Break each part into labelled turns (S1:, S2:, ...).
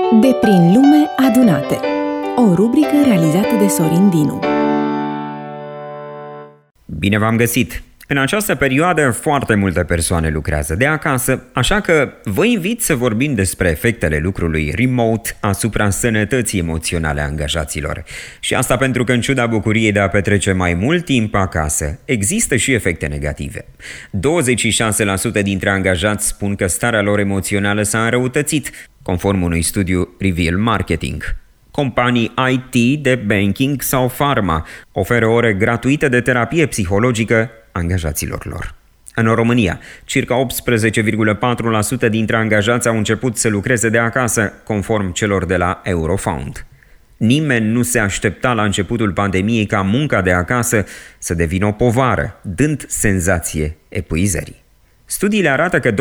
S1: De prin lume adunate. O rubrică realizată de Sorin Dinu.
S2: Bine v-am găsit! În această perioadă foarte multe persoane lucrează de acasă, așa că vă invit să vorbim despre efectele lucrului remote asupra sănătății emoționale a angajaților. Și asta pentru că, în ciuda bucuriei de a petrece mai mult timp acasă, există și efecte negative. 26% dintre angajați spun că starea lor emoțională s-a înrăutățit, conform unui studiu Reveal Marketing. Companii IT, de banking sau pharma oferă ore gratuite de terapie psihologică angajaților lor. În România, circa 18,4% dintre angajați au început să lucreze de acasă, conform celor de la Eurofound. Nimeni nu se aștepta la începutul pandemiei ca munca de acasă să devină o povară, dând senzație epuizării. Studiile arată că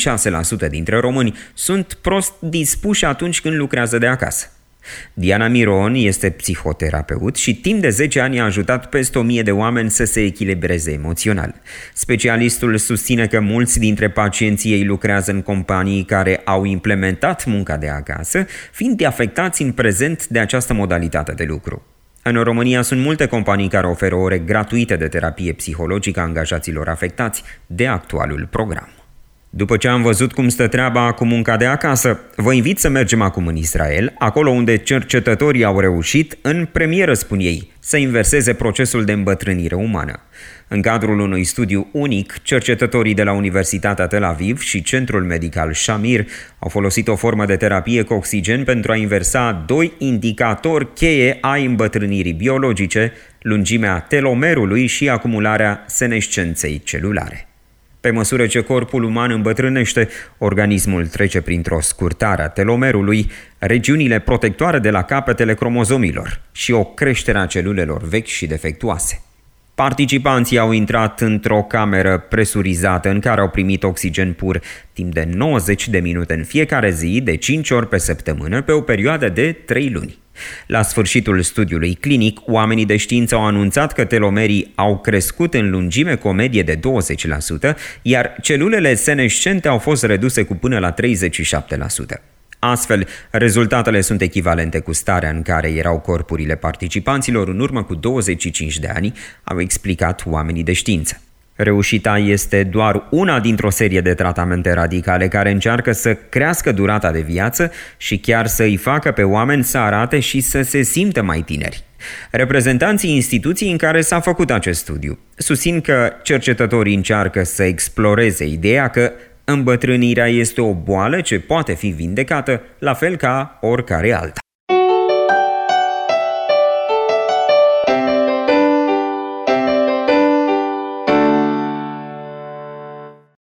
S2: 26% dintre români sunt prost dispuși atunci când lucrează de acasă. Diana Miron este psihoterapeut și timp de 10 ani a ajutat peste 1000 de oameni să se echilibreze emoțional. Specialistul susține că mulți dintre pacienții ei lucrează în companii care au implementat munca de acasă, fiind afectați în prezent de această modalitate de lucru. În România sunt multe companii care oferă ore gratuite de terapie psihologică a angajaților afectați de actualul program. După ce am văzut cum stă treaba cu munca de acasă, vă invit să mergem acum în Israel, acolo unde cercetătorii au reușit, în premieră spun ei, să inverseze procesul de îmbătrânire umană. În cadrul unui studiu unic, cercetătorii de la Universitatea Tel Aviv și Centrul Medical Shamir au folosit o formă de terapie cu oxigen pentru a inversa 2 indicatori cheie ai îmbătrânirii biologice, lungimea telomerului și acumularea senescenței celulare. Pe măsură ce corpul uman îmbătrânește, organismul trece printr-o scurtare a telomerului, regiunile protectoare de la capetele cromozomilor și o creștere a celulelor vechi și defectuoase. Participanții au intrat într-o cameră presurizată în care au primit oxigen pur timp de 90 de minute în fiecare zi, de 5 ori pe săptămână, pe o perioadă de 3 luni. La sfârșitul studiului clinic, oamenii de știință au anunțat că telomerii au crescut în lungime cu o medie de 20%, iar celulele senescente au fost reduse cu până la 37%. Astfel, rezultatele sunt echivalente cu starea în care erau corpurile participanților în urmă cu 25 de ani, au explicat oamenii de știință. Reușita este doar una dintr-o serie de tratamente radicale care încearcă să crească durata de viață și chiar să îi facă pe oameni să arate și să se simtă mai tineri. Reprezentanții instituției în care s-a făcut acest studiu susțin că cercetătorii încearcă să exploreze ideea că îmbătrânirea este o boală ce poate fi vindecată, la fel ca oricare alta.